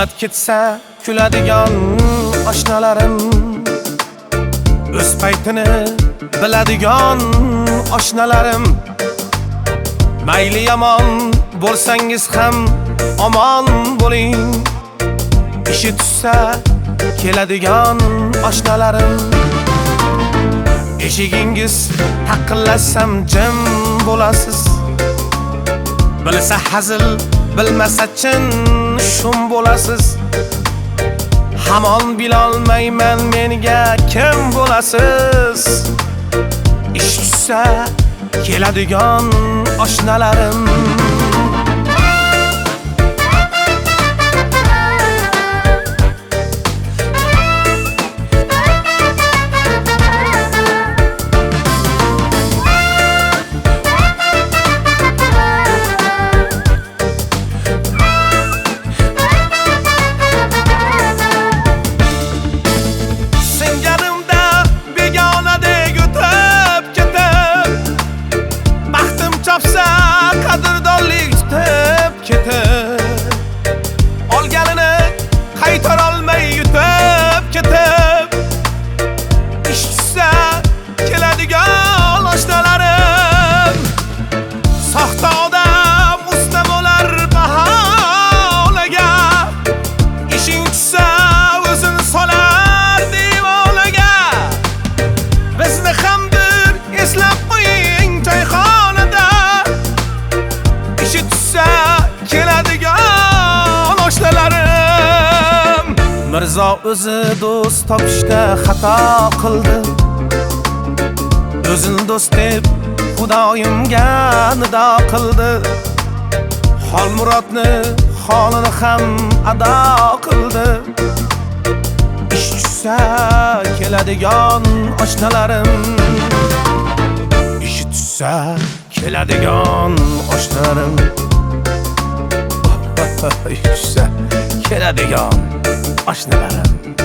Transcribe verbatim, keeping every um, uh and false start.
omad ketsa kuladigan oshnalarim, o'z paytini biladigan oshnalarim, mayli yomon bo'lsangiz ham omon bo'ling, ishi tushsa keladigan oshnalarim. Eshigingiz taqillasam jim bo'lasiz, bilsa hazil bilmasa chin shum bo'lasiz. Hamon bilolmayman menga kim bo'lasiz, ish tushsa keladigan oshnalarim. Qadrdonlik tutib ketib, olganini qaytara olmay yutib ketib, ish tushsa keladigan oshnalarim. Soxta odam usta bo'lar baholaga, ishing tushsa o'zini solar devonaga. Bizni ham bir eslab qo'ying choyxonada, ishi tushsa keladigan oshnalarim. Mirzo o'zi do'st topishda xato qildi, o'zini do'st deb xudoyimga nido qildi. Xol murodni xolini ham ado qildi, ish tushsa keladigan oshnalarim. Ishi tushsa keladigan oshnalarim. Ish tushsa keladigan oshnalarim.